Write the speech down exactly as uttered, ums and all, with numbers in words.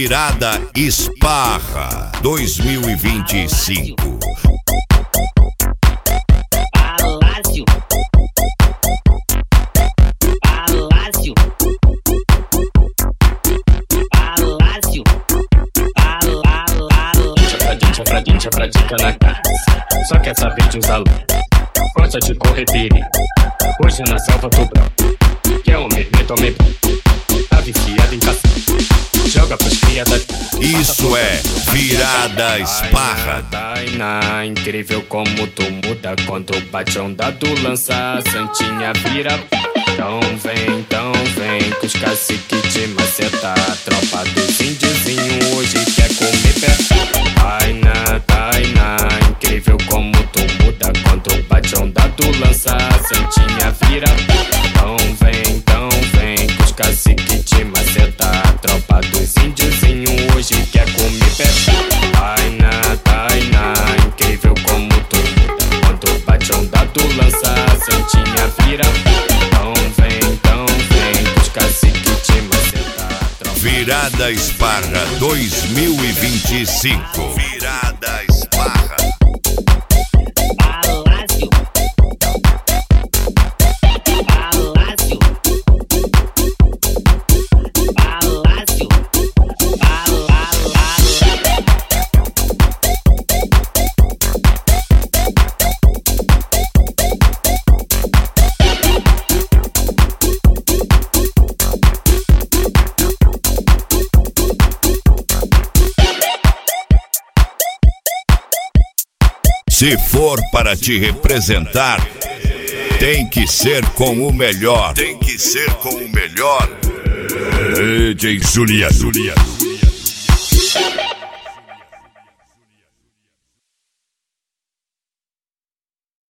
Virada Esparra dois mil e vinte e cinco. Palácio. Palácio. Palácio. Palácio. Chapradinha, chapradinha, chapradinha na casa. Só quer saber de uns alunos. Gosta de correr perigo. Hoje na selva do branco. Quer um merme, tome. Tá viciado em caça. Joga pros cria da... Isso é Virada Esparra. Tainá, incrível como tu muda quando bate onda do lança. Santinha vira. Então vem, então vem, com os cacique te maceta. Tropa dos índiozinho hoje quer comer pé. Tainá, Tainá, incrível como tu muda quando bate onda do lança. Santinha vira. Então vem, então vem, com os cacique te maceta. Tropa dos índiozinho hoje quer comer pé. Tainá, Tainá, incrível como tu muda quando bate onda do lança. Santinha vira. Então vem, então vem, com os cacique te maceta. Virada Esparra dois mil e vinte e cinco. Virada Esparra. Palácio. Palácio. Palácio. Palácio. Se for para te representar, tem que ser com o melhor. Tem que ser com o melhor. D J Julia, Julia.